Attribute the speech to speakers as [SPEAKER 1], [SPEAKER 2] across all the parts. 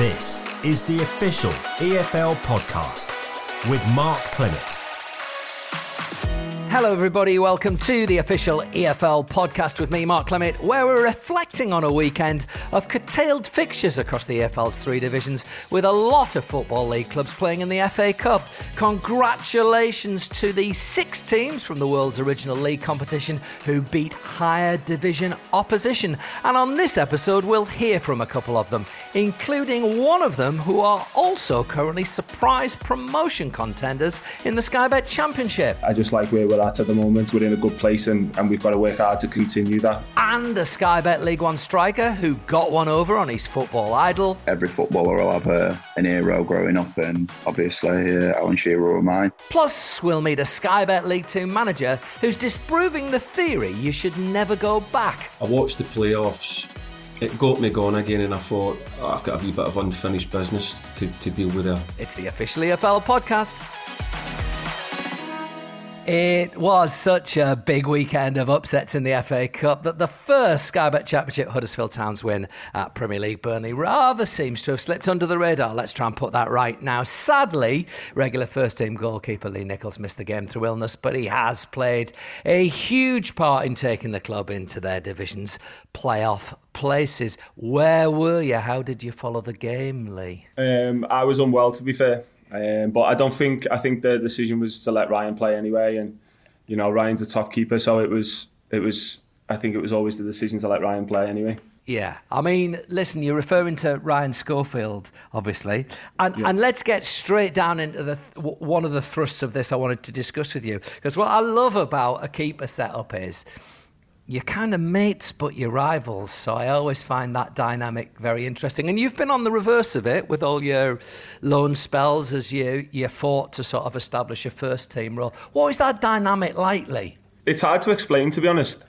[SPEAKER 1] This is the official EFL podcast with Mark Clement.
[SPEAKER 2] Hello everybody, welcome to the official EFL podcast with me, Mark Clement, where we're reflecting on a weekend of curtailed fixtures across the EFL's three divisions with a lot of Football League clubs playing in the FA Cup. Congratulations to the 6 teams from the world's original league competition who beat higher division opposition. And on this episode, we'll hear from a couple of them, including one of them who are also currently surprise promotion contenders in the Sky Bet Championship.
[SPEAKER 3] I just like where we're at the moment. We're in a good place and we've got to work hard to continue that.
[SPEAKER 2] And a Sky Bet League One striker who got one over on his football idol.
[SPEAKER 4] Every footballer will have an hero growing up, and obviously Alan Shearer were mine.
[SPEAKER 2] Plus, we'll meet a Sky Bet League Two manager who's disproving the theory you should never go back.
[SPEAKER 5] I watched the playoffs. It got me going again, and I thought, I've got a wee bit of unfinished business to deal with there.
[SPEAKER 2] It's the official EFL podcast. It was such a big weekend of upsets in the FA Cup that the first Sky Bet Championship Huddersfield Town's win at Premier League Burnley rather seems to have slipped under the radar. Let's try and put that right now. Sadly, regular first-team goalkeeper Lee Nicholls missed the game through illness, but he has played a huge part in taking the club into their division's playoff places. Where were you? How did you follow the game, Lee?
[SPEAKER 3] I was unwell, to be fair. But I think the decision was to let Ryan play anyway, and you know Ryan's a top keeper, so it was. I think it was always the decision to let Ryan play anyway.
[SPEAKER 2] Yeah, I mean, listen, you're referring to Ryan Schofield, obviously, and let's get straight down into one of the thrusts of this I wanted to discuss with you, because what I love about a keeper setup is you're kind of mates but you're rivals, so I always find that dynamic very interesting. And you've been on the reverse of it with all your loan spells as you fought to sort of establish a first team role. What was that dynamic like, Lee?
[SPEAKER 3] It's hard to explain, to be honest.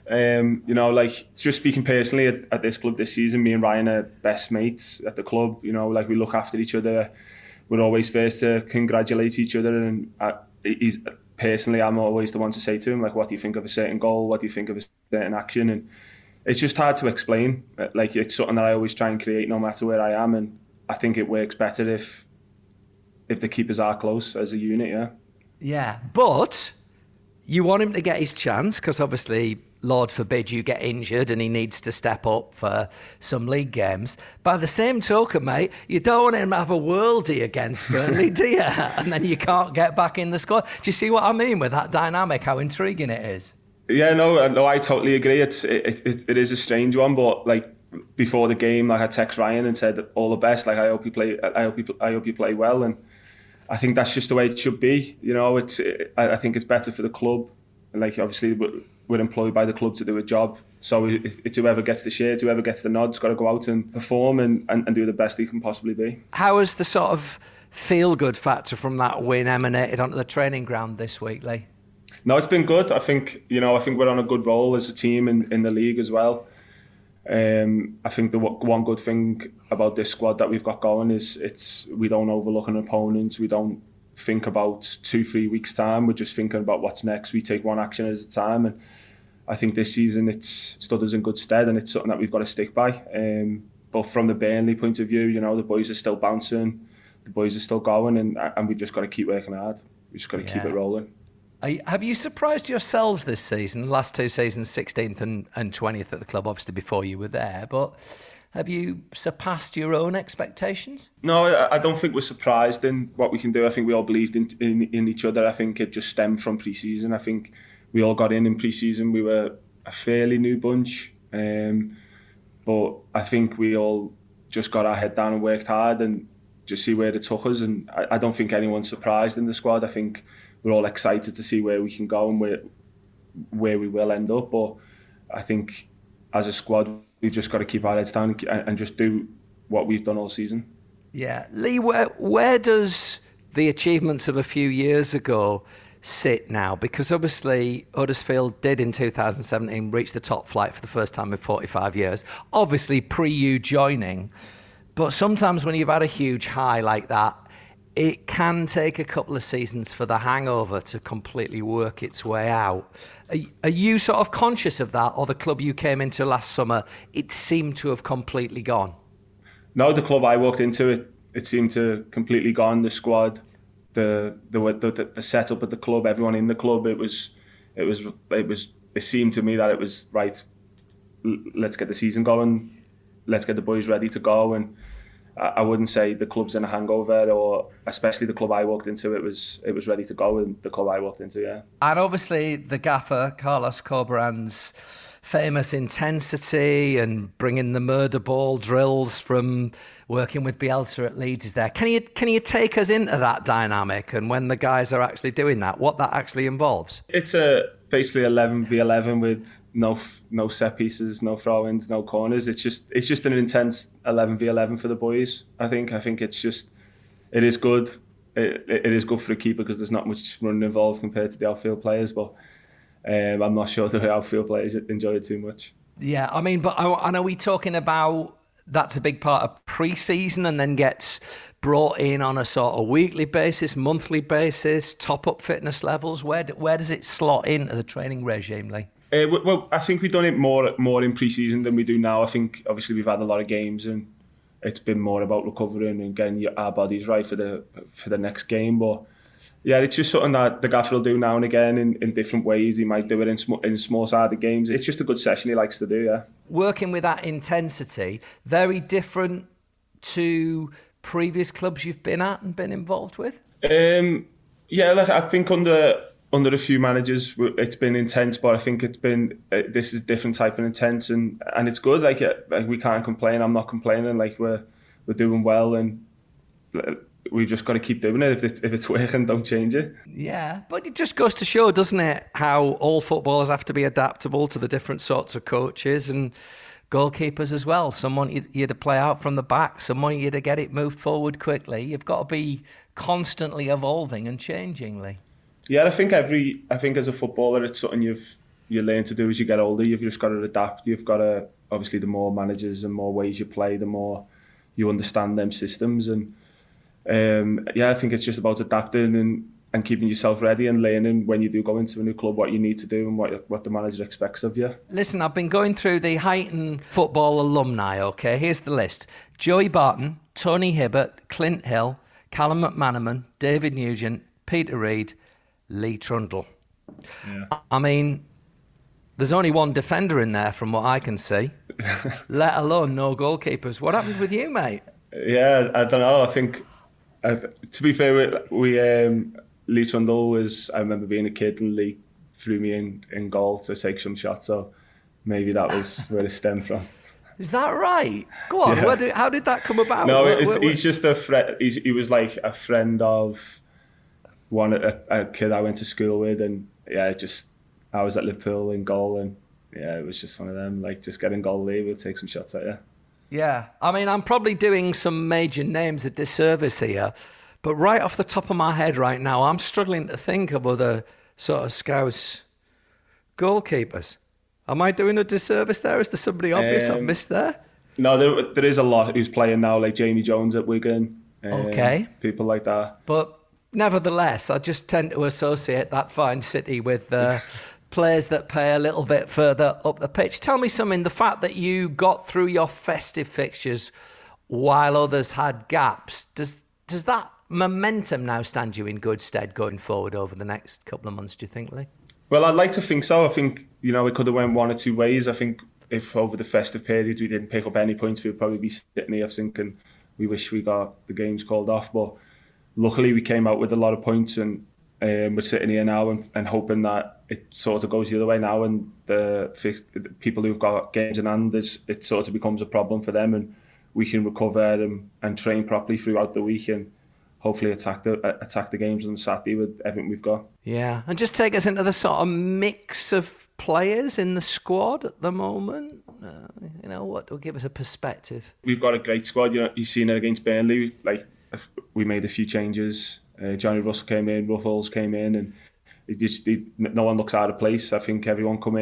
[SPEAKER 3] Just speaking personally at this club this season, me and Ryan are best mates at the club. You know, like we look after each other. We're always first to congratulate each other, and personally, I'm always the one to say to him, like, what do you think of a certain goal? What do you think of a certain action? And it's just hard to explain. Like, it's something that I always try and create no matter where I am. And I think it works better if the keepers are close as a unit, yeah. Yeah,
[SPEAKER 2] but you want him to get his chance because obviously, Lord forbid you get injured and he needs to step up for some league games. By the same token, mate, you don't want him to have a worldie against Burnley, do you? And then you can't get back in the squad. Do you see what I mean with that dynamic, how intriguing it is?
[SPEAKER 3] Yeah, no, I totally agree. It is a strange one, but like before the game, like I text Ryan and said all the best. Like I hope you play well, and I think that's just the way it should be. You know, I think it's better for the club. Like obviously we're employed by the club to do a job. So it's whoever gets the shirt, whoever gets the nod's got to go out and perform and do the best he can possibly be.
[SPEAKER 2] How has the sort of feel-good factor from that win emanated onto the training ground this week, Lee?
[SPEAKER 3] No, it's been good. I think we're on a good roll as a team in the league as well. I think the one good thing about this squad that we've got going is we don't overlook an opponent. We don't think about 2-3 weeks time. We're just thinking about what's next. We take one action at a time, and I think this season it's stood us in good stead, and it's something that we've got to stick by. But from the Burnley point of view, you know, the boys are still bouncing, the boys are still going, and we've just got to keep working hard. We just got to keep it rolling.
[SPEAKER 2] Have you surprised yourselves this season? Last 2 seasons, 16th and 20th at the club, obviously before you were there, but have you surpassed your own expectations?
[SPEAKER 3] No, I don't think we're surprised in what we can do. I think we all believed in each other. I think it just stemmed from pre-season. I think we all got in pre-season. We were a fairly new bunch. But I think we all just got our head down and worked hard and just see where it took us. And I don't think anyone's surprised in the squad. I think we're all excited to see where we can go and where we will end up. But I think as a squad, we've just got to keep our heads down and just do what we've done all season.
[SPEAKER 2] Yeah. Lee, where does the achievements of a few years ago sit now? Because obviously Huddersfield did in 2017 reach the top flight for the first time in 45 years. Obviously pre you joining. But sometimes when you've had a huge high like that, it can take a couple of seasons for the hangover to completely work its way out. Are you sort of conscious of that, or the club you came into last summer, it seemed to have completely gone?
[SPEAKER 3] No, the club I walked into, it seemed to completely gone. The squad, the setup at the club, everyone in the club. It seemed to me that it was right. Let's get the season going. Let's get the boys ready to go. And I wouldn't say the club's in a hangover, or especially the club I walked into. It was ready to go, and the club I walked into, yeah.
[SPEAKER 2] And obviously the gaffer, Carlos Corberan's famous intensity and bringing the murder ball drills from working with Bielsa at Leeds is there. Can you take us into that dynamic and when the guys are actually doing that, what that actually involves?
[SPEAKER 3] It's basically 11v11 with no set pieces, no throw-ins, no corners. It's just an intense 11v11 for the boys. I think it is good. It is good for a keeper because there's not much running involved compared to the outfield players, but I'm not sure the outfield players enjoy it too much.
[SPEAKER 2] Yeah, I mean, but are we talking about that's a big part of pre-season and then gets brought in on a sort of weekly basis, monthly basis, top-up fitness levels? Where does it slot into the training regime, Lee?
[SPEAKER 3] Well, I think we've done it more in pre-season than we do now. I think obviously we've had a lot of games and it's been more about recovering and getting our bodies right for the next game. But yeah, it's just something that the gaffer will do now and again in different ways. He might do it in small-sided games. It's just a good session he likes to do, yeah.
[SPEAKER 2] Working with that intensity, very different to previous clubs you've been at and been involved with?
[SPEAKER 3] Yeah, I think under a few managers it's been intense, but I think it's been this is a different type of intense and it's good. Like we can't complain. I'm not complaining. Like we're doing well and we've just got to keep doing it. If it's working, don't change it. Yeah,
[SPEAKER 2] but it just goes to show, doesn't it, how all footballers have to be adaptable to the different sorts of coaches and goalkeepers as well. Some want you to play out from the back, some want you to get it moved forward quickly. You've got to be constantly evolving and changing, Lee.
[SPEAKER 3] Yeah, I think as a footballer, it's something you learn to do as you get older. You've just got to adapt. You've got to, obviously, the more managers and more ways you play, the more you understand them systems. And I think it's just about adapting and keeping yourself ready and learning when you do go into a new club what you need to do and what the manager expects of you. Listen,
[SPEAKER 2] I've been going through the Huyton football alumni, okay? Here's the list. Joey Barton, Tony Hibbert, Clint Hill, Callum McManaman, David Nugent, Peter Reid, Lee Trundle. Yeah. I mean, there's only one defender in there from what I can see, let alone no goalkeepers. What happened with you, mate?
[SPEAKER 3] Yeah, I don't know. I think, to be fair, we Lee Trundle was, I remember being a kid and Lee threw me in goal to take some shots, so maybe that was where it stemmed from.
[SPEAKER 2] Is that right? Go on, yeah. How did that come about?
[SPEAKER 3] No, he's just a friend. He was like a friend of a kid I went to school with, and I was at Liverpool in goal, and it was just one of them, like just get in goal, Lee, we'll take some shots at you.
[SPEAKER 2] Yeah, I mean, I'm probably doing some major names a disservice here, but right off the top of my head right now, I'm struggling to think of other sort of Scouse goalkeepers. Am I doing a disservice there? Is there somebody obvious I've missed there?
[SPEAKER 3] No, there is a lot who's playing now, like Jamie Jones at Wigan.
[SPEAKER 2] Okay.
[SPEAKER 3] People like that.
[SPEAKER 2] But nevertheless, I just tend to associate that fine city with players that play a little bit further up the pitch. Tell me something, the fact that you got through your festive fixtures while others had gaps, does that momentum now stand you in good stead going forward over the next couple of months, do you think, Lee?
[SPEAKER 3] Well, I'd like to think so. I think, it could have went one or two ways. I think if over the festive period we didn't pick up any points, we'd probably be sitting here thinking we wish we got the games called off. But luckily we came out with a lot of points and we're sitting here now and hoping that it sort of goes the other way now and the people who've got games in hand, it sort of becomes a problem for them and we can recover and train properly throughout the week and hopefully attack the games on Saturday with everything we've got. Yeah,
[SPEAKER 2] and just take us into the sort of mix of players in the squad at the moment. What will give us a perspective?
[SPEAKER 3] We've got a great squad. You've seen it against Burnley. Like we made a few changes. Johnny Russell came in, Ruffles came in, and no one looks out of place. I think everyone come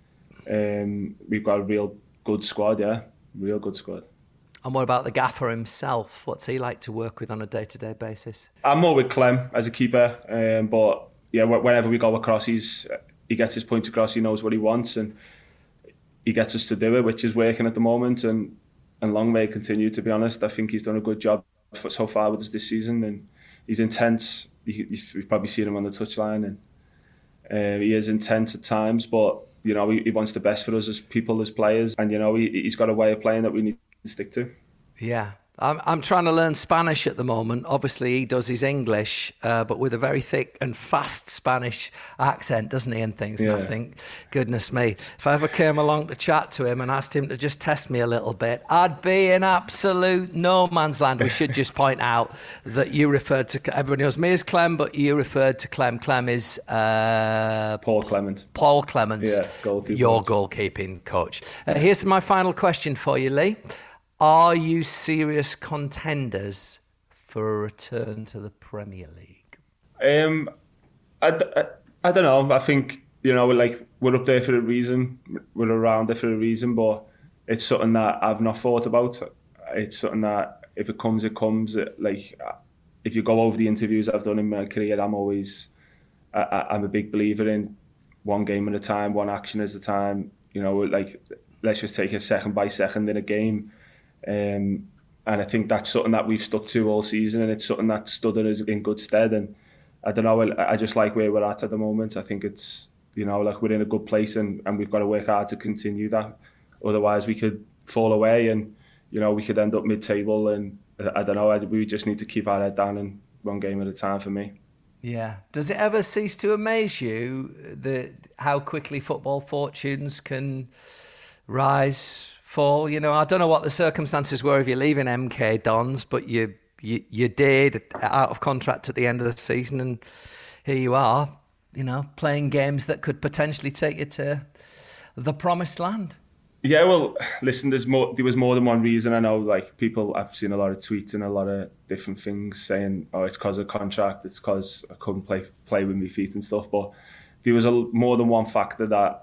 [SPEAKER 3] in. We've got a real good squad. Yeah, real good squad.
[SPEAKER 2] And what about the gaffer himself? What's he like to work with on a day-to-day basis?
[SPEAKER 3] I'm more with Clem as a keeper, but yeah, whenever we go across, he gets his points across. He knows what he wants, and he gets us to do it, which is working at the moment. And and long may it continue, to be honest. I think he's done a good job so far with us this season, and he's intense. You've probably seen him on the touchline, and he is intense at times, but you know, he wants the best for us as people, as players, and you know, he's got a way of playing that we need to stick to.
[SPEAKER 2] Yeah. I'm trying to learn Spanish at the moment. Obviously, he does his English, but with a very thick and fast Spanish accent, doesn't he, and things.
[SPEAKER 3] Yeah.
[SPEAKER 2] And I think, goodness me, if I ever came along to chat to him and asked him to just test me a little bit, I'd be in absolute no man's land. We should just point out that you referred to, everybody knows me as Clem, but you referred to Clem. Clem is...
[SPEAKER 3] Paul Clement.
[SPEAKER 2] Paul Clements, your goalkeeping coach. Here's my final question for you, Lee. Are you serious contenders for a return to the Premier League?
[SPEAKER 3] I don't know. I think, you know, we're up there for a reason. We're around there for a reason, but it's something that I've not thought about. It's something that if it comes, it comes. If you go over the interviews I've done in my career, I'm a big believer in one game at a time, one action at a time. You know, let's just take it second by second in a game. And I think that's something that we've stuck to all season, and it's something that stood us in good stead. And I don't know, I just like where we're at the moment. I think it's, you know, we're in a good place, and we've got to work hard to continue that. Otherwise we could fall away, and you know, we could end up mid-table, and I don't know, we just need to keep our head down and one game at a time for me.
[SPEAKER 2] Yeah. Does it ever cease to amaze you how quickly football fortunes can rise, fall? You know, I don't know what the circumstances were of you leaving MK Dons, but you did, out of contract at the end of the season, and here you are, you know, playing games that could potentially take you to the promised land.
[SPEAKER 3] Yeah, well, listen, there was more than one reason. I know, I've seen a lot of tweets and a lot of different things saying, oh, it's because of contract, it's because I couldn't play with my feet and stuff, but there was more than one factor, that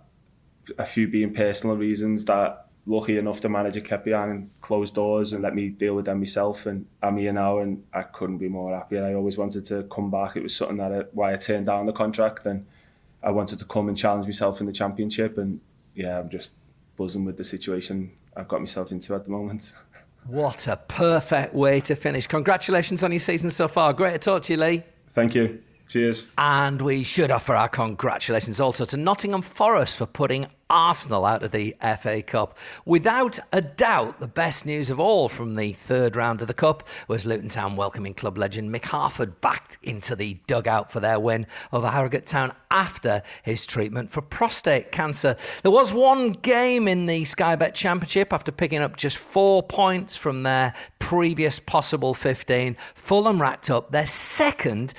[SPEAKER 3] a few being personal reasons, that lucky enough the manager kept behind closed doors and let me deal with them myself, and I'm here now, and I couldn't be more happy. I always wanted to come back. It was something why I turned down the contract, and I wanted to come and challenge myself in the Championship, and yeah, I'm just buzzing with the situation I've got myself into at the moment.
[SPEAKER 2] What a perfect way to finish. Congratulations on your season so far. Great to talk to you, Lee.
[SPEAKER 3] Thank you. Cheers.
[SPEAKER 2] And we should offer our congratulations also to Nottingham Forest for putting Arsenal out of the FA Cup. Without a doubt, the best news of all from the third round of the Cup was Luton Town welcoming club legend Mick Harford back into the dugout for their win over Harrogate Town after his treatment for prostate cancer. There was one game in the Sky Bet Championship after picking up just 4 points from their previous possible 15. Fulham racked up their second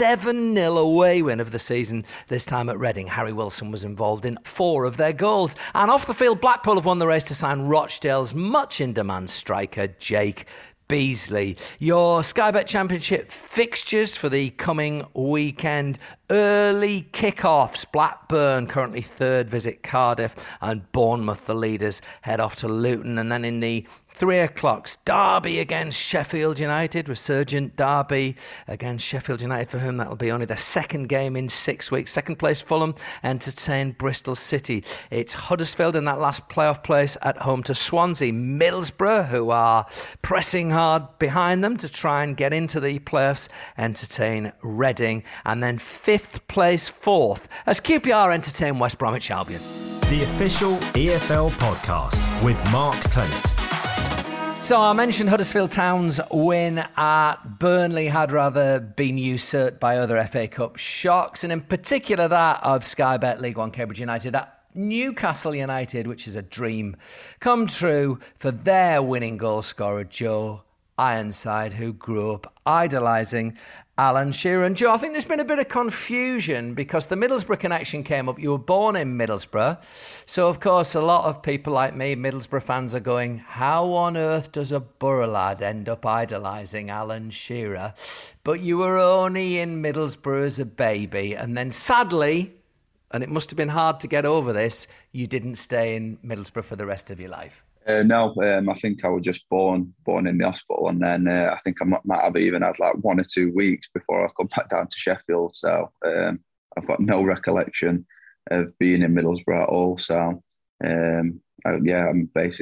[SPEAKER 2] 7-0 away win of the season, this time at Reading. Harry Wilson was involved in 4 of their goals. And off the field, Blackpool have won the race to sign Rochdale's much-in-demand striker, Jake Beasley. Your Sky Bet Championship fixtures for the coming weekend: early kickoffs. Blackburn currently third, visit Cardiff, and Bournemouth, the leaders, head off to Luton. And then in the 3 o'clocks, Derby against Sheffield United, resurgent Derby against Sheffield United, for whom that will be only their second game in 6 weeks. Second place Fulham entertain Bristol City. It's Huddersfield in that last playoff place at home to Swansea. Middlesbrough, who are pressing hard behind them to try and get into the playoffs, entertain Reading. And then 5th place fourth as QPR entertain West Bromwich Albion.
[SPEAKER 1] The official EFL podcast with Mark Clement.
[SPEAKER 2] So I mentioned Huddersfield Town's win at Burnley had rather been usurped by other FA Cup shocks, and in particular that of Sky Bet League One Cambridge United at Newcastle United, which is a dream come true for their winning goal scorer Joe Ironside, who grew up idolising Alan Shearer. And Joe, I think there's been a bit of confusion because the Middlesbrough connection came up. You were born in Middlesbrough. So, of course, a lot of people like me, Middlesbrough fans, are going, how on earth does a Borough lad end up idolising Alan Shearer? But you were only in Middlesbrough as a baby. And then sadly, and it must have been hard to get over this, you didn't stay in Middlesbrough for the rest of your life.
[SPEAKER 4] No, I think I was just born in the hospital, and then I think I might have even had 1 or 2 weeks before I come back down to Sheffield. So I've got no recollection of being in Middlesbrough at all. So I'm basically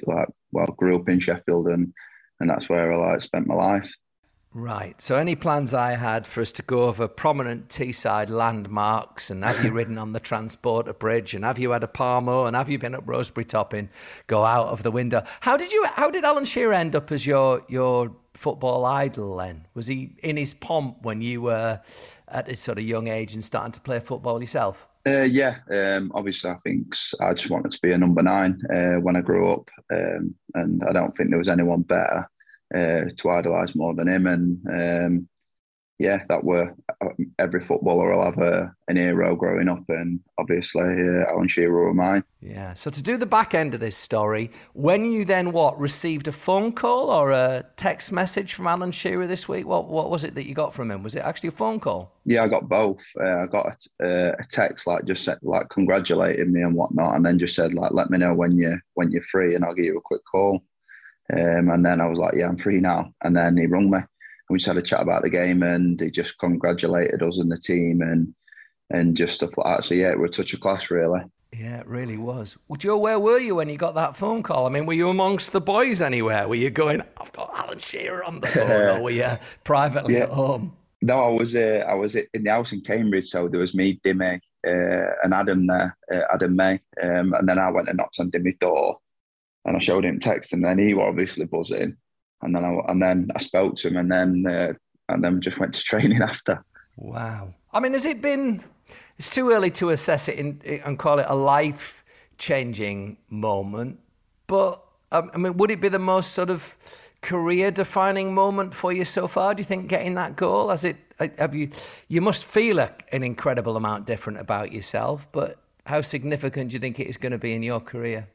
[SPEAKER 4] grew up in Sheffield, and that's where I spent my life.
[SPEAKER 2] Right. So any plans I had for us to go over prominent Teesside landmarks, and have you ridden on the Transporter Bridge, and have you had a Parmo, and have you been up Rosebery Topping, go out of the window. How did Alan Shearer end up as your football idol then? Was he in his pomp when you were at a sort of young age and starting to play football yourself?
[SPEAKER 4] Obviously I think I just wanted to be a number 9 when I grew up, and I don't think there was anyone better to idolise more than him. And that were every footballer will have an hero growing up, and obviously Alan Shearer were mine.
[SPEAKER 2] Yeah. So to do the back end of this story, when you then received a phone call or a text message from Alan Shearer this week, what was it that you got from him? Was it actually a phone call?
[SPEAKER 4] Yeah, I got both. I got a text just said congratulating me and whatnot, and then just said let me know when you're free and I'll give you a quick call. And then I was like, yeah, I'm free now. And then he rung me and we just had a chat about the game, and he just congratulated us and the team and just stuff like that. So yeah, we're a touch of class, really.
[SPEAKER 2] Yeah, it really was. Well, Joe, where were you when you got that phone call? I mean, were you amongst the boys anywhere? Were you going, I've got Alan Shearer on the phone, or were you privately at home?
[SPEAKER 4] No, I was in the house in Cambridge. So there was me, Dimmy, and Adam there, Adam May. And then I went and knocked on Dimmy's door. And I showed him text, and then he was obviously buzzing. And then I spoke to him, and then just went to training after.
[SPEAKER 2] Wow. I mean, it's too early to assess it and call it a life-changing moment, but I mean, would it be the most sort of career-defining moment for you so far? Do you think getting that goal, you must feel an incredible amount different about yourself, but how significant do you think it is going to be in your career?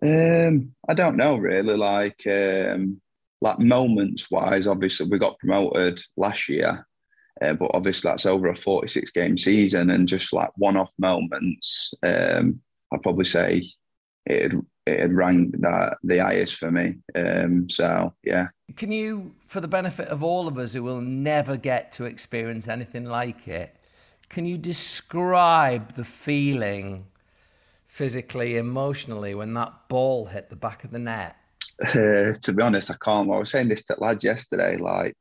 [SPEAKER 4] I don't know really. Like moments wise, obviously we got promoted last year, but obviously that's over a 46 game season, and just one-off moments. I'd probably say it rang the highest for me. So yeah. Can
[SPEAKER 2] you, for the benefit of all of us who will never get to experience anything like it, can you describe the feeling physically, emotionally, when that ball hit the back of the net?
[SPEAKER 4] To be honest, I can't. I was saying this to lads yesterday. I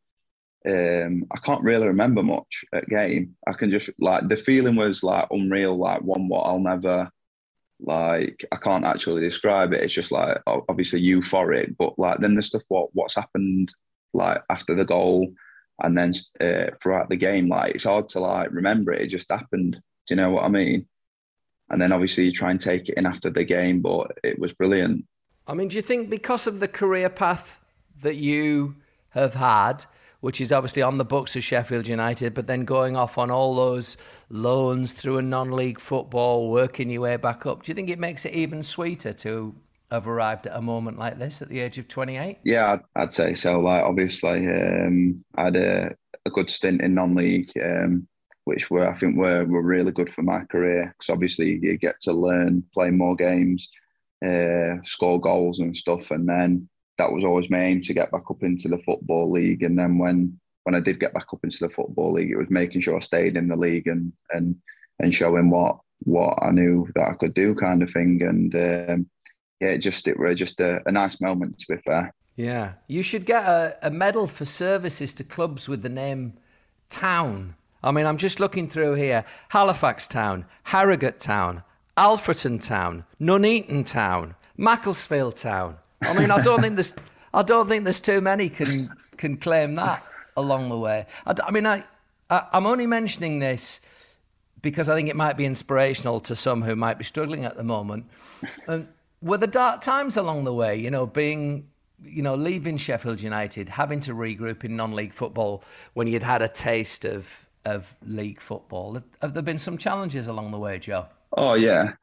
[SPEAKER 4] can't really remember much at game. I can just the feeling was unreal. One what I'll never I can't actually describe it. It's just obviously euphoric, but then the stuff what's happened after the goal, and then throughout the game, it's hard to remember it. It just happened. Do you know what I mean? And then obviously you try and take it in after the game, but it was brilliant.
[SPEAKER 2] I mean, do you think because of the career path that you have had, which is obviously on the books of Sheffield United, but then going off on all those loans through a non-league football, working your way back up, do you think it makes it even sweeter to have arrived at a moment like this at the age of 28?
[SPEAKER 4] Yeah, I'd say so. Obviously, I had a good stint in non-league, which I think were really good for my career, because obviously you get to learn, play more games, score goals and stuff, and then that was always my aim, to get back up into the Football League. And then when I did get back up into the Football League, it was making sure I stayed in the league and showing what I knew that I could do, kind of thing. And it was just a nice moment, to be fair.
[SPEAKER 2] Yeah, you should get a medal for services to clubs with the name Town. I mean, I'm just looking through here. Halifax Town, Harrogate Town, Alfreton Town, Nuneaton Town, Macclesfield Town. I mean, I don't think there's too many can claim that along the way. I'm only mentioning this because I think it might be inspirational to some who might be struggling at the moment. Were the dark times along the way, leaving Sheffield United, having to regroup in non-league football when you'd had a taste of league football? Have there been some challenges along the way, Joe?
[SPEAKER 4] Oh yeah,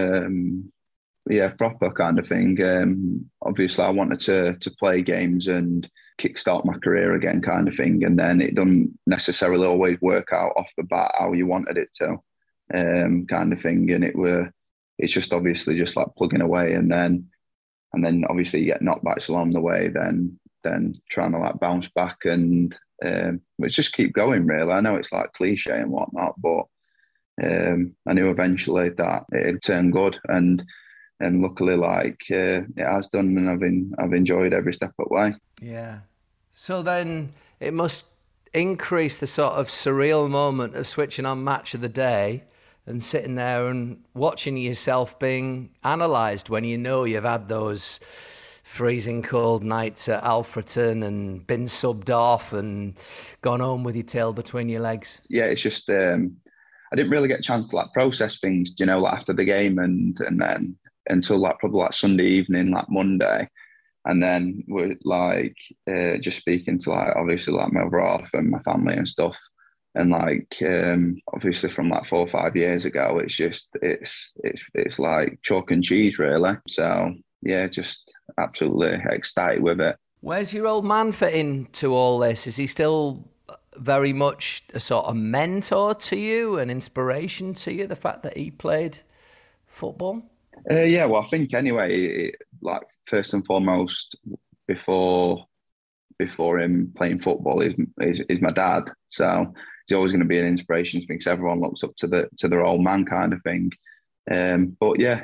[SPEAKER 4] proper kind of thing. Obviously, I wanted to play games and kickstart my career again, kind of thing. And then it doesn't necessarily always work out off the bat how you wanted it to, kind of thing. And it's just obviously just plugging away, and then obviously you get knockbacks along the way, then trying to bounce back, and it's just keep going, really. I know it's cliche and whatnot, but I knew eventually that it'd turn good. And luckily, it has done, and I've enjoyed every step of the way.
[SPEAKER 2] Yeah. So then it must increase the sort of surreal moment of switching on Match of the Day and sitting there and watching yourself being analysed when you know you've had those freezing cold nights at Alfreton and been subbed off and gone home with your tail between your legs.
[SPEAKER 4] Yeah, it's just I didn't really get a chance to process things, after the game and then until probably Sunday evening, Monday. And then we're just speaking to obviously my other half and my family and stuff. And obviously from 4 or 5 years ago, it's just it's like chalk and cheese really. So yeah, just absolutely ecstatic with it.
[SPEAKER 2] Where's your old man fit into all this? Is he still very much a sort of mentor to you, an inspiration to you, the fact that he played football?
[SPEAKER 4] Yeah, well, I think anyway, first and foremost, before him playing football, is my dad. So he's always going to be an inspiration to me because everyone looks up to their old man kind of thing. But yeah,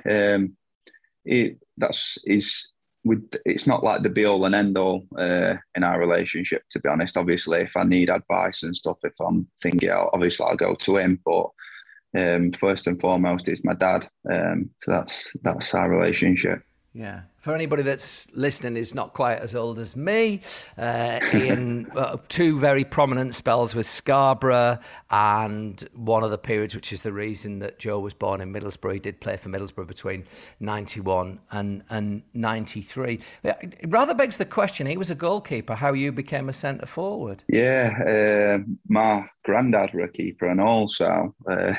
[SPEAKER 4] it's not like the be all and end all in our relationship, to be honest. Obviously, if I need advice and stuff, if I'm thinking, obviously I'll go to him. But first and foremost is my dad. So that's our relationship.
[SPEAKER 2] Yeah. For anybody that's listening is not quite as old as me, Ian, 2 very prominent spells with Scarborough, and one of the periods, which is the reason that Joe was born in Middlesbrough. He did play for Middlesbrough between 91 and 93. It rather begs the question, he was a goalkeeper, how you became a centre forward.
[SPEAKER 4] Yeah, my granddad were a keeper and also...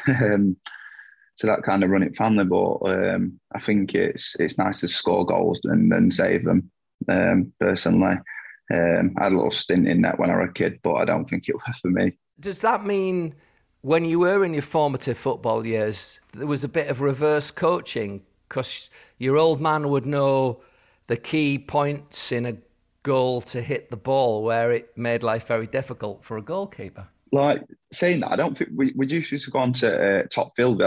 [SPEAKER 4] So that kind of run it family, but I think it's nice to score goals and save them. Personally, I had a little stint in that when I was a kid, but I don't think it was for me.
[SPEAKER 2] Does that mean when you were in your formative football years, there was a bit of reverse coaching because your old man would know the key points in a goal to hit the ball where it made life very difficult for a goalkeeper? Saying that, I don't think we used to go on to top field. We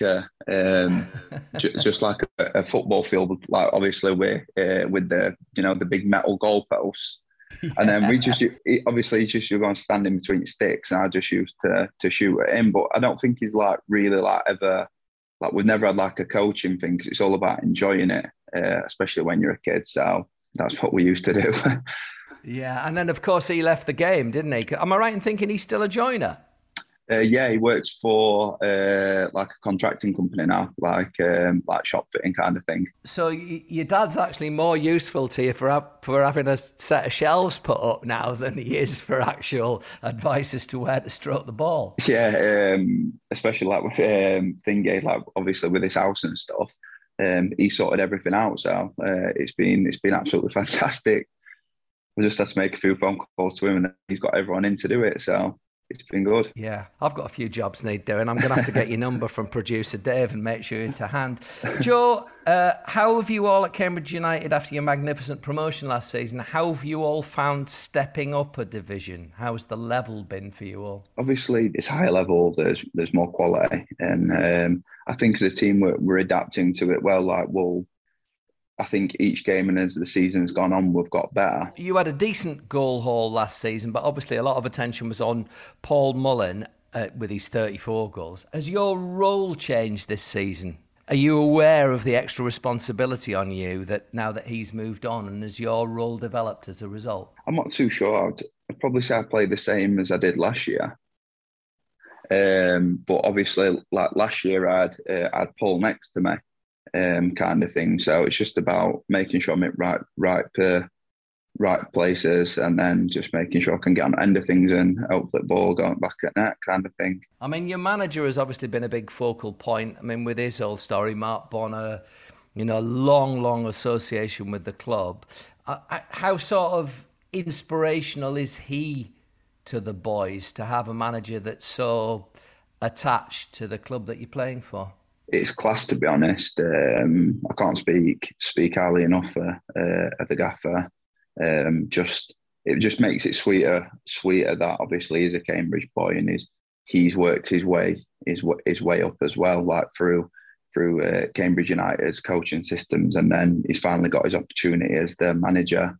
[SPEAKER 2] had just like a football field, obviously with the the big metal goalposts, and then we just obviously you go and stand in between sticks, and I just used to shoot at him. But I don't think he's really ever we've never had a coaching thing because it's all about enjoying it, especially when you're a kid. So that's what we used to do. Yeah, and then of course he left the game, didn't he? Am I right in thinking he's still a joiner?
[SPEAKER 4] Yeah, he works for a contracting company now, like shop fitting kind of thing.
[SPEAKER 2] So your dad's actually more useful to you for having a set of shelves put up now than he is for actual advice as to where to stroke the ball.
[SPEAKER 4] Yeah, especially with Thingy, obviously with his house and stuff, he sorted everything out. So it's been absolutely fantastic. We just had to make a few phone calls to him and he's got everyone in to do it. So it's been good.
[SPEAKER 2] Yeah, I've got a few jobs need doing. I'm going to have to get your number from producer Dave and make sure you're to hand. Joe, how have you all at Cambridge United after your magnificent promotion last season? How have you all found stepping up a division? How's the level been for you all?
[SPEAKER 4] Obviously, it's higher level. There's more quality. And I think as a team, we're adapting to it well. I think each game and as the season's gone on, we've got better.
[SPEAKER 2] You had a decent goal haul last season, but obviously a lot of attention was on Paul Mullin with his 34 goals. Has your role changed this season? Are you aware of the extra responsibility on you that now that he's moved on, and has your role developed as a result? I'm
[SPEAKER 4] not too sure. I'd probably say I played the same as I did last year. But obviously, last year I had Paul next to me. Kind of thing. So it's just about making sure I'm at right places, and then just making sure I can get on the end of things and hope that ball going back at net kind of thing.
[SPEAKER 2] I mean, your manager has obviously been a big focal point. I mean, with his whole story, Mark Bonner, long association with the club. How sort of inspirational is he to the boys to have a manager that's so attached to the club that you're playing for?
[SPEAKER 4] It's class, to be honest. I can't speak highly enough of the gaffer. It just makes it sweeter that obviously he's a Cambridge boy and he's worked his way up as well, through through Cambridge United's coaching systems, and then he's finally got his opportunity as the manager.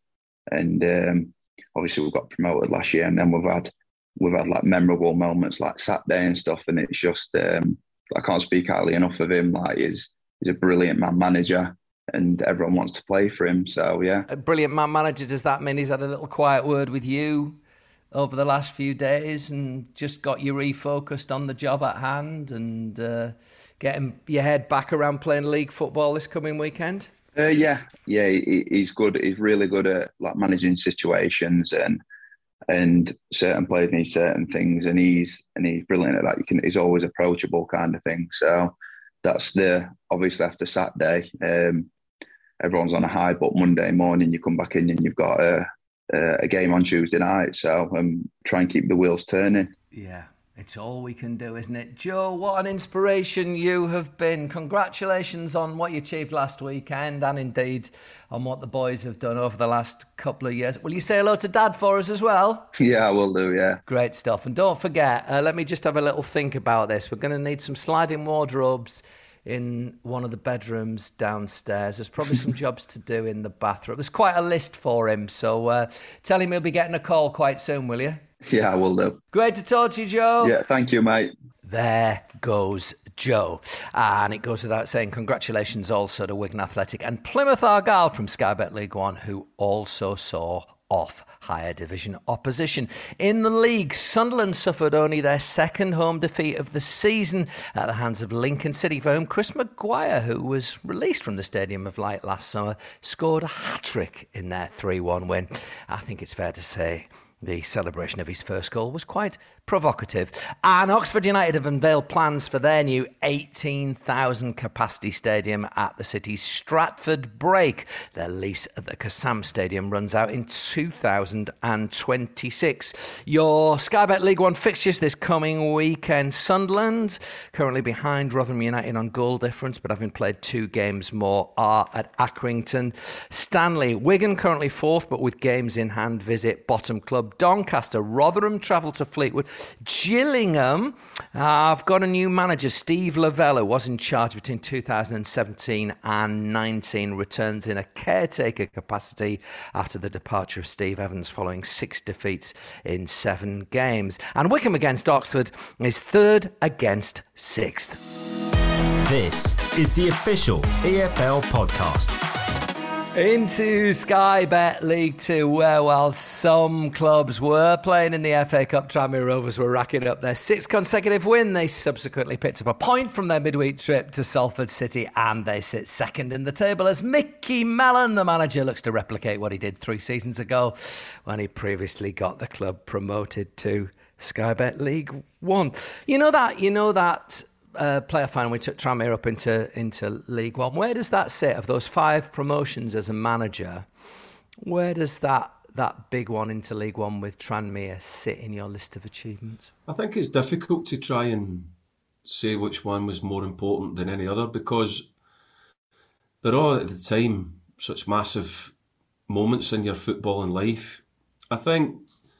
[SPEAKER 4] And obviously, we got promoted last year, and then we've had like memorable moments like Saturday and stuff. And it's just I can't speak highly enough of him. Like he's a brilliant man manager, and everyone wants to play for him. So yeah,
[SPEAKER 2] a brilliant man manager. Does that mean he's had a little quiet word with you over the last few days and just got you refocused on the job at hand and getting your head back around playing league football this coming weekend?
[SPEAKER 4] Yeah, he's good. He's really good at like managing situations and certain players need certain things, and he's brilliant at that. He's always approachable kind of thing. So that's obviously after Saturday, everyone's on a high, but Monday morning you come back in and you've got a game on Tuesday night. So try and keep the wheels turning.
[SPEAKER 2] Yeah. It's all we can do, isn't it? Joe, what an inspiration you have been. Congratulations on what you achieved last weekend and indeed on what the boys have done over the last couple of years. Will you say hello to Dad for us as well?
[SPEAKER 4] Yeah, I will do, yeah.
[SPEAKER 2] Great stuff. And don't forget, let me just have a little think about this. We're going to need some sliding wardrobes in one of the bedrooms downstairs. There's probably some jobs to do in the bathroom. There's quite a list for him, so tell him he'll be getting a call quite soon, will you?
[SPEAKER 4] Yeah, I will do.
[SPEAKER 2] Great to talk to you, Joe.
[SPEAKER 4] Yeah, thank you, mate.
[SPEAKER 2] There goes Joe. And it goes without saying, congratulations also to Wigan Athletic and Plymouth Argyle from Sky Bet League One, who also saw off higher division opposition. In the league, Sunderland suffered only their second home defeat of the season at the hands of Lincoln City, for whom Chris Maguire, who was released from the Stadium of Light last summer, scored a hat-trick in their 3-1 win. I think it's fair to say the celebration of his first goal was quite provocative. And Oxford United have unveiled plans for their new 18,000 capacity stadium at the city's Stratford Break. Their lease at the Kassam Stadium runs out in 2026. Your Sky Bet League One fixtures this coming weekend. Sunderland, currently behind Rotherham United on goal difference, but having played 2 games more, are at Accrington Stanley. Wigan, currently 4th, but with games in hand, visit bottom club Doncaster. Rotherham travel to Fleetwood. Gillingham, I've got a new manager, Steve Lavelle, who was in charge between 2017 and 19, returns in a caretaker capacity after the departure of Steve Evans following 6 defeats in 7 games. And Wycombe against Oxford is 3rd against 6th.
[SPEAKER 1] This is the official EFL podcast.
[SPEAKER 2] Into Sky Bet League 2, where while some clubs were playing in the FA Cup, Tranmere Rovers were racking up their 6th consecutive win. They subsequently picked up a point from their midweek trip to Salford City, and they sit 2nd in the table as Mickey Mellon, the manager, looks to replicate what he did 3 seasons ago when he previously got the club promoted to Sky Bet League 1. You know that player final we took Tranmere up into League One. Where does that sit of those 5 promotions as a manager? Where does that big one into League One with Tranmere sit in your list of achievements?
[SPEAKER 5] I think it's difficult to try and say which one was more important than any other, because they're all at the time such massive moments in your footballing life. I think,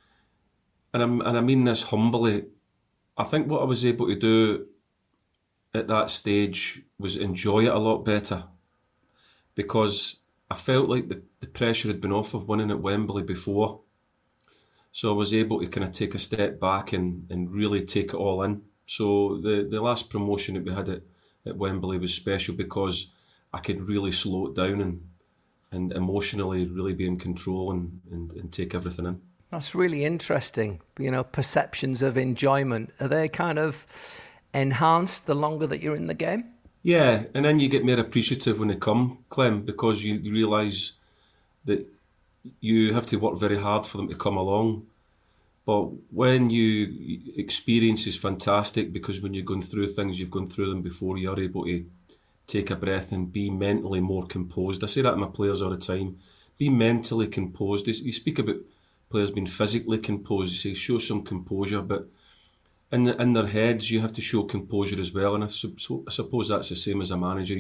[SPEAKER 5] and I mean this humbly, I think what I was able to do at that stage was enjoy it a lot better, because I felt like the pressure had been off of winning at Wembley before. So I was able to kind of take a step back and really take it all in. So the last promotion that we had at Wembley was special because I could really slow it down and emotionally really be in control and take everything in.
[SPEAKER 2] That's really interesting. Perceptions of enjoyment, are they kind of enhanced the longer that you're in the game?
[SPEAKER 5] Yeah, and then you get more appreciative when they come, Clem, because you realise that you have to work very hard for them to come along. But when you experience is fantastic, because when you're going through things, you've gone through them before, you're able to take a breath and be mentally more composed. I say that to my players all the time. Be mentally composed. You speak about players being physically composed. You say show some composure, but in their heads, you have to show composure as well, and I suppose that's the same as a manager.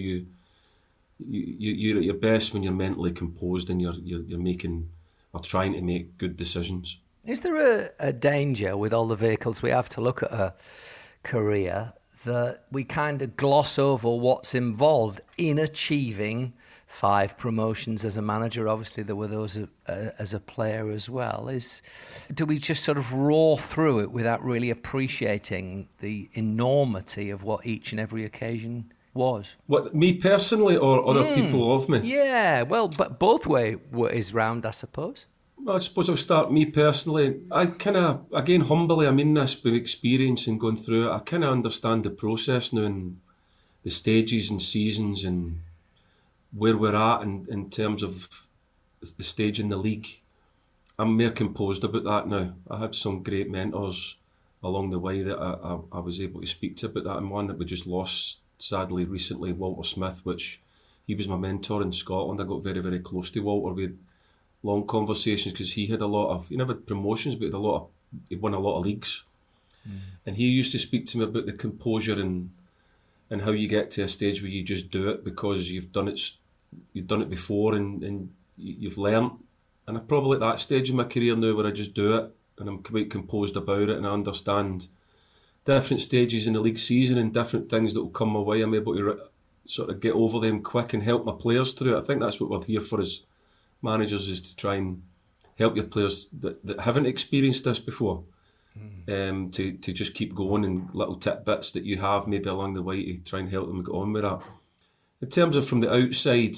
[SPEAKER 5] You're at your best when you're mentally composed and you're making or trying to make good decisions.
[SPEAKER 2] Is there a danger with all the vehicles we have to look at a career that we kind of gloss over what's involved in achieving 5 promotions as a manager. Obviously, there were those as a player as well. Do we just sort of roar through it without really appreciating the enormity of what each and every occasion was?
[SPEAKER 5] What, me personally or other people of me?
[SPEAKER 2] Yeah, well, but both way is round, I suppose.
[SPEAKER 5] Well, I suppose I'll start me personally. I kind of, again, humbly, I mean this with experience and going through it, I kind of understand the process now and the stages and seasons and where we're at in terms of the stage in the league. I'm more composed about that now. I had some great mentors along the way that I was able to speak to about that, and one that we just lost, sadly, recently, Walter Smith, which he was my mentor in Scotland. I got very, very close to Walter. We had long conversations because he never had promotions, but he won a lot of leagues. And he used to speak to me about the composure and how you get to a stage where you just do it because you've done it before and you've learnt. And I'm probably at that stage in my career now where I just do it and I'm quite composed about it and I understand different stages in the league season and different things that will come my way. I'm able to sort of get over them quick and help my players through it. I think that's what we're here for as managers, is to try and help your players that haven't experienced this before, to just keep going, and little tidbits that you have maybe along the way to try and help them get on with that. In terms of from the outside,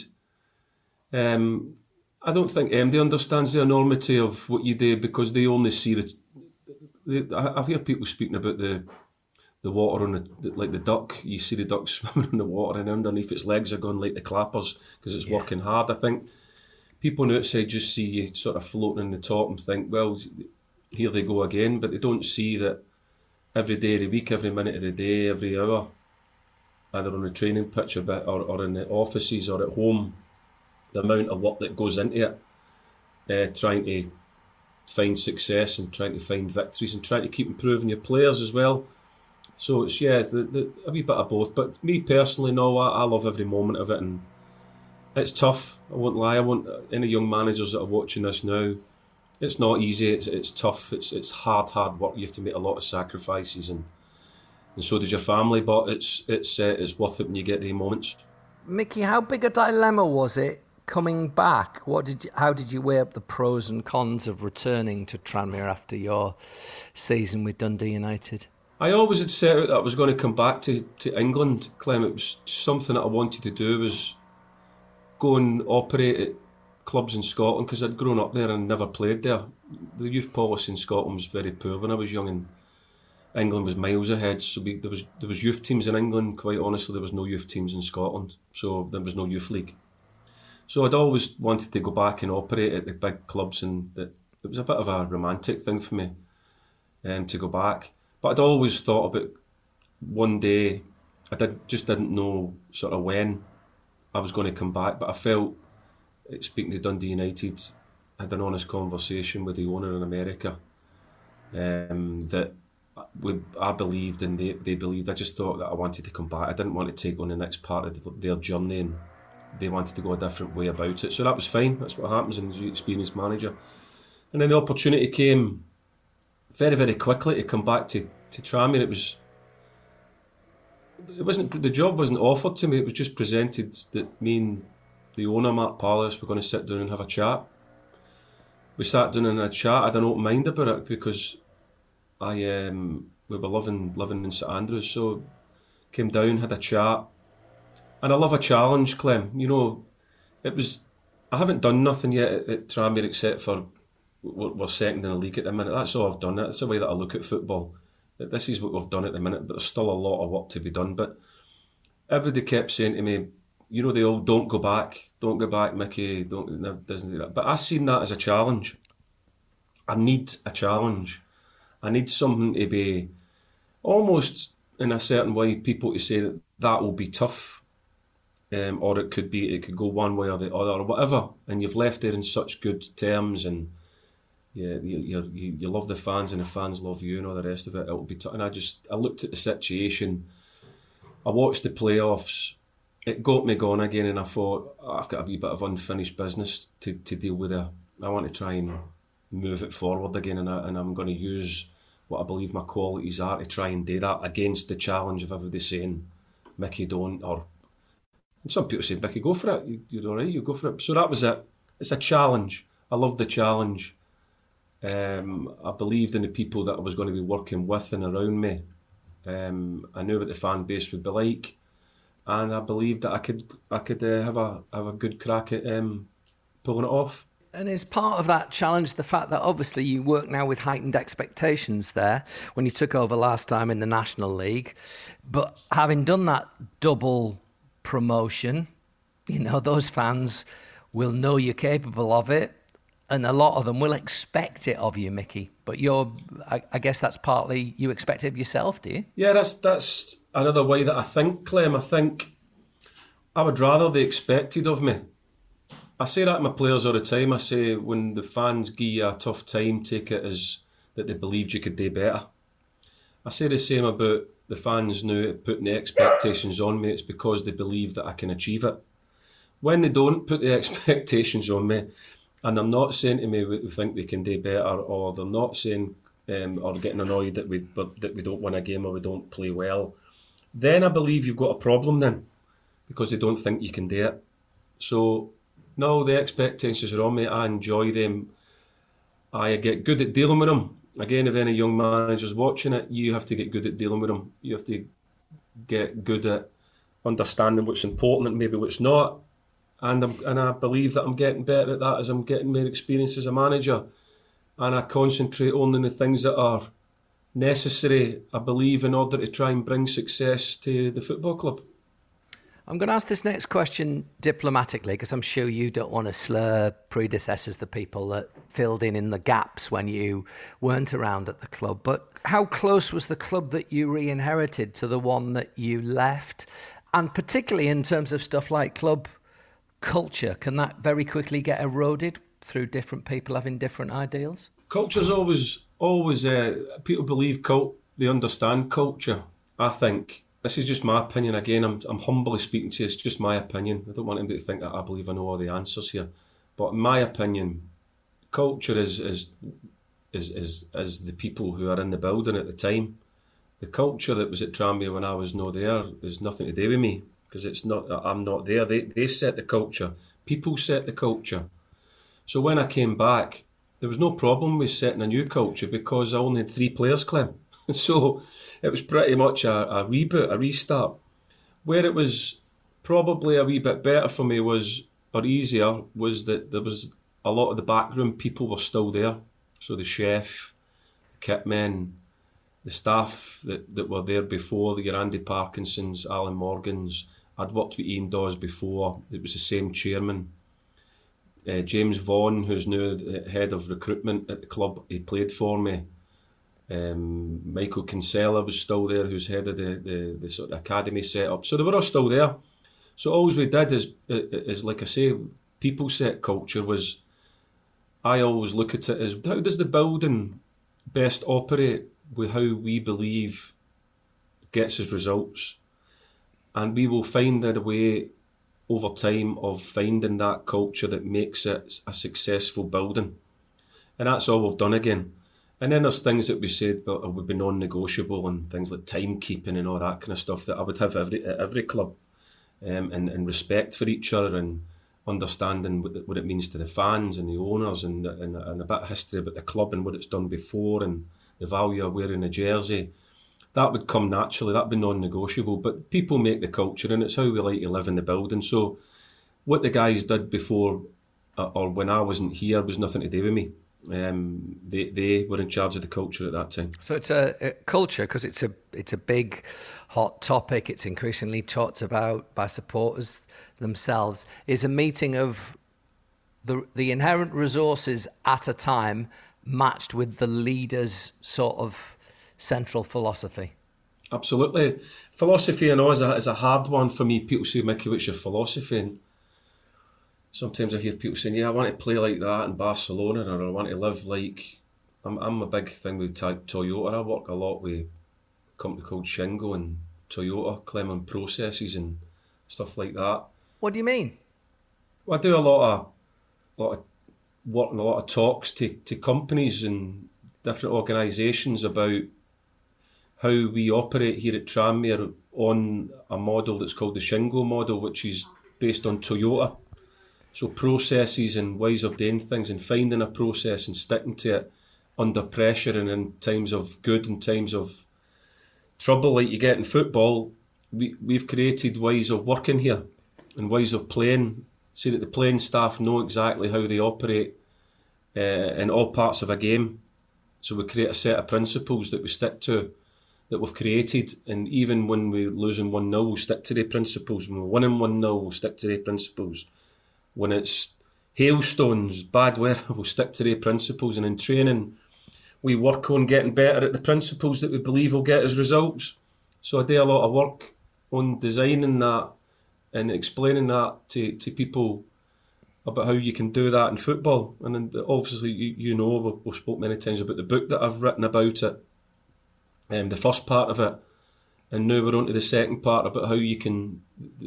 [SPEAKER 5] I don't think MD understands the enormity of what you do because they only see I hear people speaking about the water on like the duck. You see the duck swimming in the water and underneath its legs are going like the clappers because it's working hard. I think people on the outside just see you sort of floating in the top and think, well, here they go again, but they don't see that every day of the week, every minute of the day, every hour, either on the training pitch or in the offices or at home, the amount of work that goes into it, trying to find success and trying to find victories and trying to keep improving your players as well. So it's, a wee bit of both. But me personally, no, I love every moment of it, and it's tough. I won't lie. I want any young managers that are watching this now. It's not easy. It's tough. It's hard work. You have to make a lot of sacrifices, and so does your family. But it's worth it when you get the moments.
[SPEAKER 2] Mickey, how big a dilemma was it coming back? How did you weigh up the pros and cons of returning to Tranmere after your season with Dundee United?
[SPEAKER 5] I always had set out that I was going to come back to England, Clem. It was something that I wanted to do, was go and operate at clubs in Scotland, because I'd grown up there and never played there. The youth policy in Scotland was very poor when I was young, and England was miles ahead. So there was youth teams in England. Quite honestly, there was no youth teams in Scotland, so there was no youth league. So I'd always wanted to go back and operate at the big clubs, and it was a bit of a romantic thing for me to go back. But I'd always thought about one day. I didn't know sort of when I was going to come back, but I felt, speaking to Dundee United, I had an honest conversation with the owner in America, that I believed and they believed. I just thought that I wanted to come back. I didn't want to take on the next part of their journey, and they wanted to go a different way about it. So that was fine. That's what happens as an experienced manager. And then the opportunity came very, very quickly to come back to Tranmere. The job wasn't offered to me. It was just presented that me and the owner, Mark Parlis, were going to sit down and have a chat. We sat down and had a chat. I had an open mind about it because we were living in St Andrews, so came down, had a chat. And I love a challenge, Clem. You know, I haven't done nothing yet at Tranmere except for we're second in the league at the minute. That's all I've done. That's the way that I look at football. This is what we've done at the minute, but there's still a lot of work to be done. But everybody kept saying to me, you know, they all, don't go back, Mickey, doesn't do that. But I seen that as a challenge. I need a challenge. I need something to be almost in a certain way, people to say that will be tough. Or it could go one way or the other or whatever, and you've left there in such good terms, and you love the fans and the fans love you and all the rest of it. It will be tough. And I looked at the situation. I watched the playoffs. It got me going again, and I thought, I've got a wee bit of unfinished business to deal with. I want to try and move it forward again, and I'm going to use what I believe my qualities are to try and do that against the challenge of everybody saying, Mickey, don't, or and some people say, Mickey, go for it, you're all right, you go for it. So that was it. It's a challenge. I love the challenge. I believed in the people that I was going to be working with and around me. I knew what the fan base would be like, and I believed that I could have a good crack at pulling it off.
[SPEAKER 2] And is part of that challenge the fact that obviously you work now with heightened expectations there when you took over last time in the National League, but having done that double promotion, you know, those fans will know you're capable of it, and a lot of them will expect it of you, Mickey. But I guess that's partly you expect it of yourself, do you?
[SPEAKER 5] Yeah, that's another way that I think, Clem. I think I would rather they expected of me. I say that to my players all the time. I say when the fans give you a tough time, take it as that they believed you could do better. I say the same about the fans now putting the expectations on me. It's because they believe that I can achieve it. When they don't put the expectations on me, and they're not saying to me we think we can do better, or they're not saying or getting annoyed that we don't win a game or we don't play well, then I believe you've got a problem then, because they don't think you can do it. So no, the expectations are on me. I enjoy them. I get good at dealing with them. Again, if any young managers watching it, you have to get good at dealing with them. You have to get good at understanding what's important and maybe what's not. And I believe that I'm getting better at that as I'm getting more experience as a manager. And I concentrate only on the things that are necessary, I believe, in order to try and bring success to the football club.
[SPEAKER 2] I'm going to ask this next question diplomatically, because I'm sure you don't want to slur predecessors, the people that filled in the gaps when you weren't around at the club. But how close was the club that you re-inherited to the one that you left? And particularly in terms of stuff like club culture, can that very quickly get eroded through different people having different ideals?
[SPEAKER 5] Culture's always people believe they understand culture. I think this is just my opinion. Again, I'm humbly speaking to you. It's just my opinion. I don't want anybody to think that I believe I know all the answers here. But in my opinion, culture is the people who are in the building at the time. The culture that was at Tranmere when I was not there is nothing to do with me, because it's not. I'm not there. They set the culture. People set the culture. So when I came back, there was no problem with setting a new culture because I only had 3 players, Clem. So it was pretty much a reboot, a restart. Where it was probably a wee bit better for me or easier, was that there was a lot of the backroom people were still there. So the chef, the kitmen, the staff that were there before, the Andy Parkinsons, Alan Morgans. I'd worked with Ian Dawes before. It was the same chairman. James Vaughan, who's now the head of recruitment at the club, he played for me. Michael Kinsella was still there, who's head of the sort of academy setup. So they were all still there. So all we did is like I say, people set culture was, I always look at it as, how does the building best operate with how we believe gets us results? And we will find a way over time of finding that culture that makes it a successful building. And that's all we've done again. And then there's things that we said would be non-negotiable, and things like timekeeping and all that kind of stuff that I would have at every club, and respect for each other, and understanding what it means to the fans and the owners, and a bit of history about the club and what it's done before, and the value of wearing a jersey. That would come naturally, that would be non-negotiable. But people make the culture, and it's how we like to live in the building. So what the guys did before or when I wasn't here was nothing to do with me. They were in charge of the culture at that time. So
[SPEAKER 2] it's a culture, because it's a big hot topic. It's increasingly talked about by supporters themselves. Is a meeting of the inherent resources at a time matched with the leader's sort of central philosophy.
[SPEAKER 5] Absolutely. Philosophy, I know, is a hard one for me. People say, Mickey, what's your philosophy? And sometimes I hear people saying, yeah, I want to play like that in Barcelona, or I want to live like... I'm a big thing with Toyota. I work a lot with a company called Shingo and Toyota, Clement processes and stuff like that.
[SPEAKER 2] What do you mean?
[SPEAKER 5] Well, I do a lot of work and a lot of talks to companies and different organisations about how we operate here at Tranmere on a model that's called the Shingo model, which is based on Toyota. So processes and ways of doing things, and finding a process and sticking to it under pressure and in times of good and times of trouble like you get in football. We've created ways of working here and ways of playing, so that the playing staff know exactly how they operate in all parts of a game. So we create a set of principles that we stick to, that we've created, and even when we're losing 1-0, we'll stick to the principles. When we're winning 1-0, we'll stick to the principles. When it's hailstones, bad weather, we'll stick to the principles. And in training, we work on getting better at the principles that we believe will get us results. So I do a lot of work on designing that and explaining that to people about how you can do that in football. And then obviously, you know, we've spoke many times about the book that I've written about it, the first part of it, and now we're on to the second part about how you can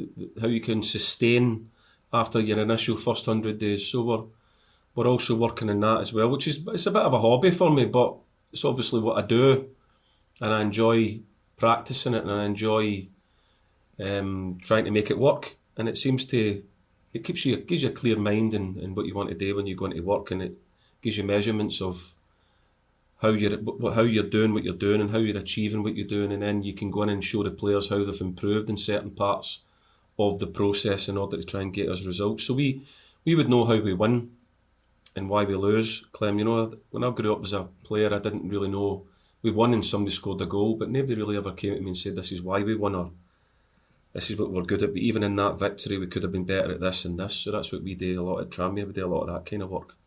[SPEAKER 5] sustain after your initial first 100 days. So we're also working on that as well, which is, it's a bit of a hobby for me, but it's obviously what I do, and I enjoy practicing it, and I enjoy trying to make it work. And it gives you a clear mind in what you want to do when you go into work, and it gives you measurements of how you're doing what you're doing and how you're achieving what you're doing, and then you can go in and show the players how they've improved in certain parts of the process in order to try and get us results. So we would know how we win and why we lose. Clem, you know, when I grew up as a player, I didn't really know. We won and somebody scored a goal, but nobody really ever came to me and said, this is why we won, or this is what we're good at. But even in that victory, we could have been better at this and this. So that's what we do a lot at Tranmere. We do a lot of that kind of work.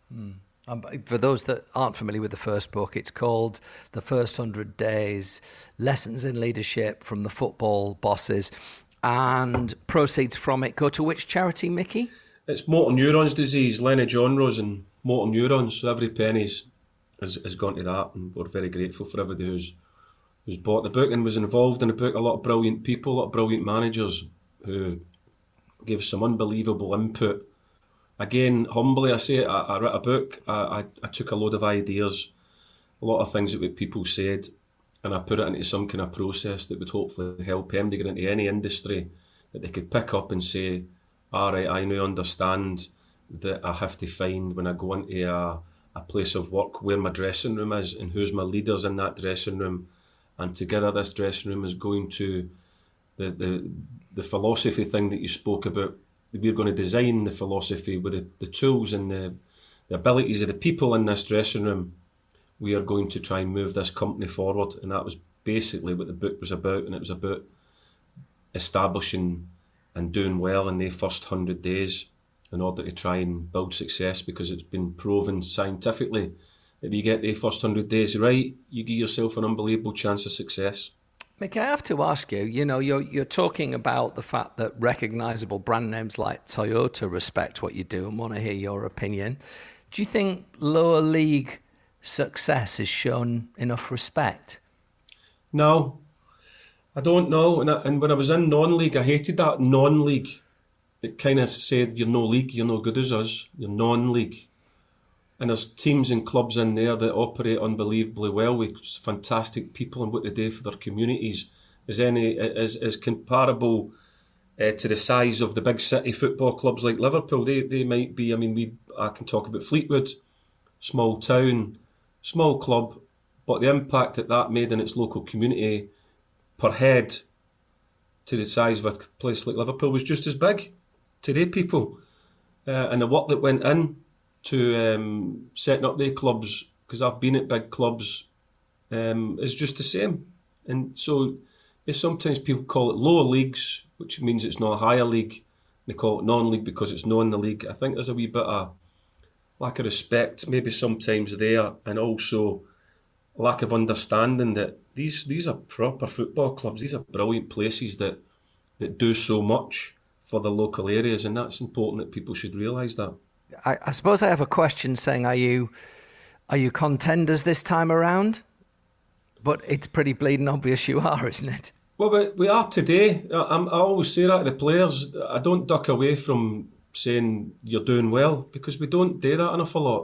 [SPEAKER 2] For those that aren't familiar with the first book, it's called The First 100 Days, Lessons in Leadership from the Football Bosses, and proceeds from it go to which charity, Mickey?
[SPEAKER 5] It's motor neurons disease, Lenny-John-Rose and motor neurons. So every penny has gone to that, and we're very grateful for everybody who's bought the book and was involved in the book. A lot of brilliant people, a lot of brilliant managers who gave some unbelievable input. Again, humbly, I say, I wrote a book. I took a load of ideas, a lot of things that people said, and I put it into some kind of process that would hopefully help them to get into any industry that they could pick up and say, all right, I now understand that I have to find, when I go into a place of work, where my dressing room is and who's my leaders in that dressing room. And together this dressing room is going to the philosophy thing that you spoke about. We're going to design the philosophy with the tools and the abilities of the people in this dressing room. We are going to try and move this company forward. And that was basically what the book was about. And it was about establishing and doing well in the first 100 days in order to try and build success, because it's been proven scientifically that if you get the first 100 days right, you give yourself an unbelievable chance of success.
[SPEAKER 2] Mick, I have to ask you, you know, you're talking about the fact that recognisable brand names like Toyota respect what you do and want to hear your opinion. Do you think lower league success has shown enough respect?
[SPEAKER 5] No, I don't know. And when I was in non-league, I hated that non-league. It kind of said, you're no league, you're no good as us, you're non-league. And there's teams and clubs in there that operate unbelievably well with fantastic people, and what they do for their communities is comparable to the size of the big city football clubs like Liverpool. They might be, I can talk about Fleetwood, small town, small club, but the impact that made in its local community per head to the size of a place like Liverpool was just as big to their people. And the work that went in to setting up their clubs, because I've been at big clubs, is just the same. And so sometimes people call it lower leagues, which means it's not a higher league. They call it non-league because it's not in the league. I think there's a wee bit of lack of respect maybe sometimes there, and also lack of understanding that these are proper football clubs. These are brilliant places that do so much for the local areas, and that's important that people should realise that.
[SPEAKER 2] I suppose I have a question saying, are you contenders this time around? But it's pretty bleeding obvious you are, isn't it?
[SPEAKER 5] Well, we are today. I always say that to the players. I don't duck away from saying you're doing well, because we don't do that an awful lot.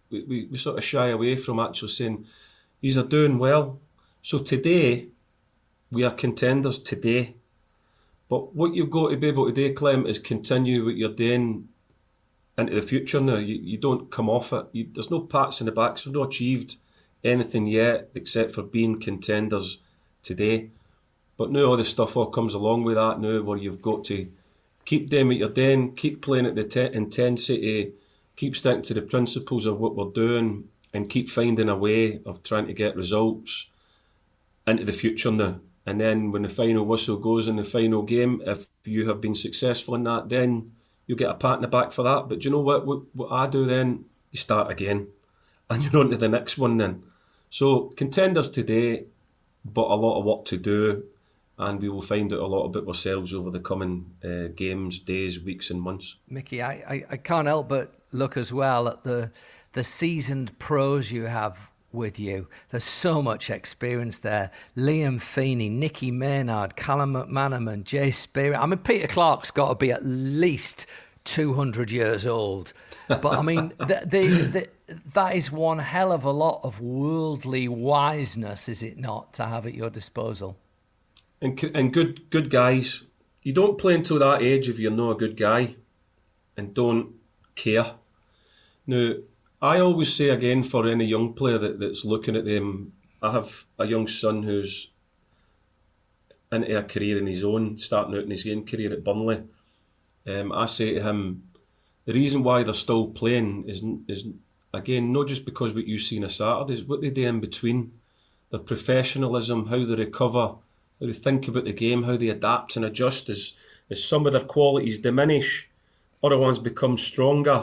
[SPEAKER 5] we sort of shy away from actually saying, "Yous are doing well." So today, we are contenders today. But what you've got to be able to do, Clem, is continue what you're doing into the future now. You don't come off it. There's no pats in the backs. We've not achieved anything yet except for being contenders today. But now all the stuff all comes along with that now, where you've got to keep doing what you're doing, keep playing at the intensity, keep sticking to the principles of what we're doing, and keep finding a way of trying to get results into the future now. And then when the final whistle goes in the final game, if you have been successful in that, then you'll get a pat in the back for that. But do you know what I do then? You start again. And you're on to the next one then. So contenders today, but a lot of work to do. And we will find out a lot about ourselves over the coming games, days, weeks and months.
[SPEAKER 2] Mickey, I can't help but look as well at the seasoned pros you have with you. There's so much experience there. Liam Feeney, Nicky Maynard, Callum McManaman, Jay Spear. I mean, Peter Clark's got to be at least 200 years old. But I mean, that is one hell of a lot of worldly wiseness, is it not, to have at your disposal?
[SPEAKER 5] And good guys. You don't play until that age if you're not a good guy and don't care. Now, I always say again, for any young player that's looking at them, I have a young son who's into a career in his own, starting out in his own career at Burnley. I say to him, the reason why they're still playing is again, not just because what you see on a Saturday, it's what they do in between. Their professionalism, how they recover, how they think about the game, how they adapt and adjust as some of their qualities diminish, other ones become stronger.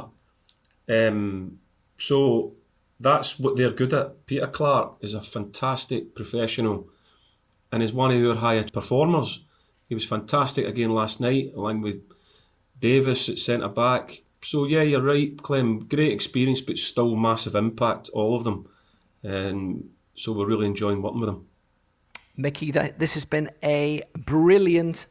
[SPEAKER 5] So that's what they're good at. Peter Clark is a fantastic professional and is one of our highest performers. He was fantastic again last night, along with Davis at centre back. So yeah, you're right, Clem. Great experience, but still massive impact, all of them. And so we're really enjoying working with them.
[SPEAKER 2] Mickey, this has been a brilliant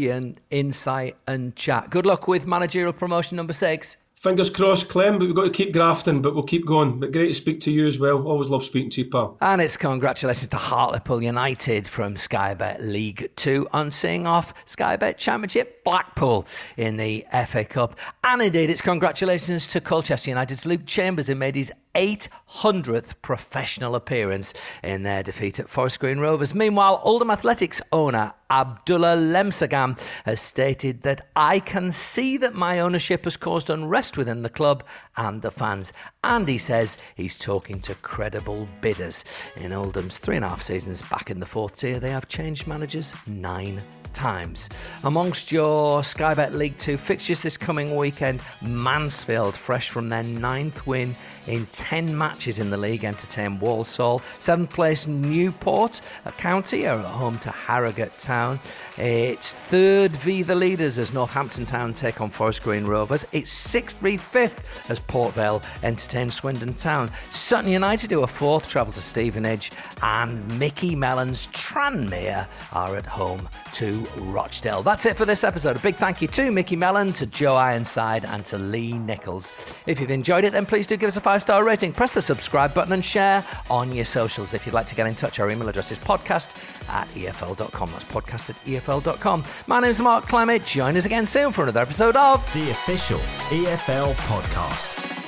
[SPEAKER 2] insight and chat. Good luck with managerial promotion number 6.
[SPEAKER 5] Fingers crossed, Clem, but we've got to keep grafting, but we'll keep going. But great to speak to you as well. Always love speaking to you, pal.
[SPEAKER 2] And it's congratulations to Hartlepool United from Sky Bet League 2 on seeing off Sky Bet Championship Blackpool in the FA Cup. And indeed, it's congratulations to Colchester United's Luke Chambers, who made his 800th professional appearance in their defeat at Forest Green Rovers. Meanwhile, Oldham Athletics owner Abdullah Lemsagam has stated that I can see that my ownership has caused unrest within the club and the fans. And he says he's talking to credible bidders. In Oldham's 3.5 seasons back in the 4th tier, they have changed managers 9 times. Amongst your Sky Bet League 2 fixtures this coming weekend, Mansfield, fresh from their 9th win in 10 matches in the league, entertain Walsall. 7th place Newport County are at home to Harrogate Town. It's 3rd v the leaders as Northampton Town take on Forest Green Rovers. It's 6th v 5th as Port Vale entertain Swindon Town. Sutton United, who are 4th, travel to Stevenage, and Mickey Mellon's Tranmere are at home to Rochdale. That's it for this episode. A big thank you to Mickey Mellon, to Joe Ironside and to Lee Nichols. If you've enjoyed it, then please do give us a 5-star rating. Press the subscribe button and share on your socials. If you'd like to get in touch, our email address is podcast@efl.com. That's podcast@efl.com. My name's Mark Clement. Join us again soon for another episode of
[SPEAKER 1] The Official EFL Podcast.